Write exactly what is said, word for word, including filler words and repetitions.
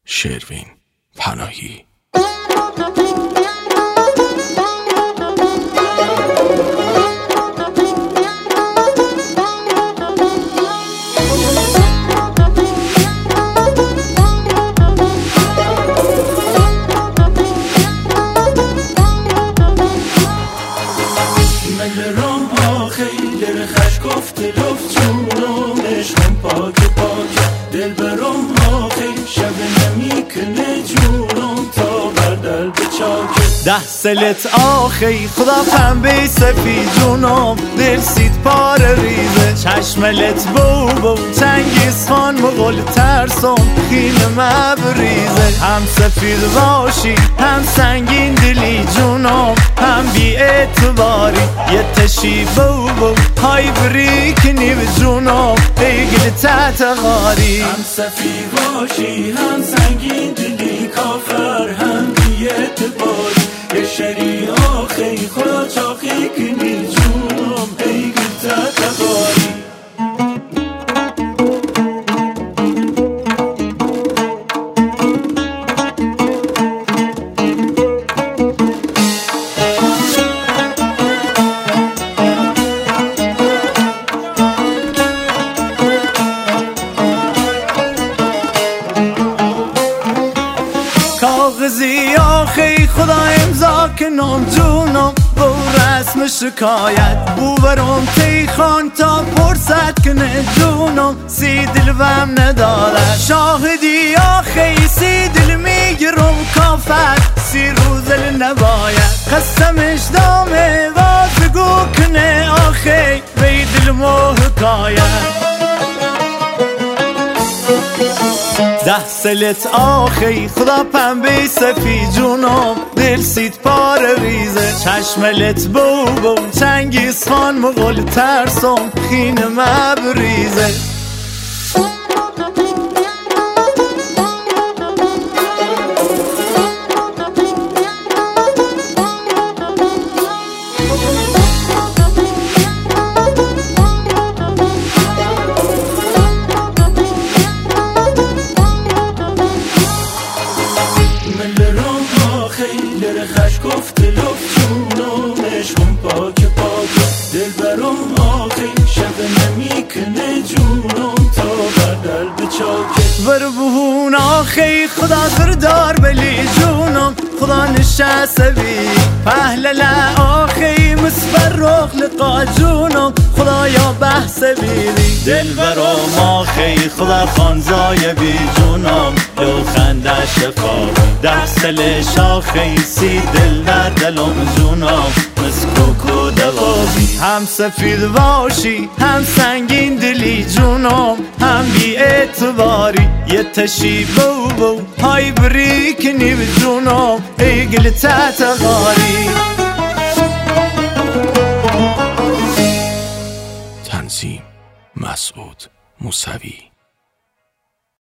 شروین پناهی. خیلی خش گفته لفت جونم عشقم پاک پاک دل برام ها خیلی شب نمیکنه جونم تا بردل به چاک ده سلت آخی خدا پنبه سفید جونم دل سید پاره ریزه چشملت بو بو چنگیز خان مغل ترسم خین مبریزه هم سفید باشی هم سنگین دلی جونم هم بی اعتباری یه تشی بو بو های بری کنی به جونم ایگل تحت غاری هم سفید باشی هم سنگین دلی کافر هم بی اعتباری یه شری آخی خدا چاقی کنی جونم ایگل تحت غاری کاغذی آخی خدا امضا کنم جونم با رسم شکایت بو برام تیخان تا پرسد کنه جونم سی دل وم نداره شاهدی آخی سی دل میگرم کافت سی روزل نباید قسمش دامه واسگو کنه آخی بی دل مو حکایت ده سلت آخی خدا پنبه سفید جونم دل سید پاره ریزه چشملت بو بو چنگیز خان مغل ترسم خین مبریزه خیلی خش گفته لفت جونم عشقم پاک پاک دل برام آخی شب نمیکنه جونم تا بردل به چاک ور بهون آخی خدا دردار بلی جونم خدا نشسته بی پهلله آخی مسبر رخ لقا جونم خدا یا بحث بیلی دل برام آخی خدا خانزای بی جونم لو خنده شفا ده سل شاخی سی دل در دلم جونم مسکوکو دوابی هم سفید باشی هم سنگین دلی جونم هم بی اعتباری یه تشی بو بو های بری کنی به جونم ایگل تحت غاری. تنظیم مسعود موسوی.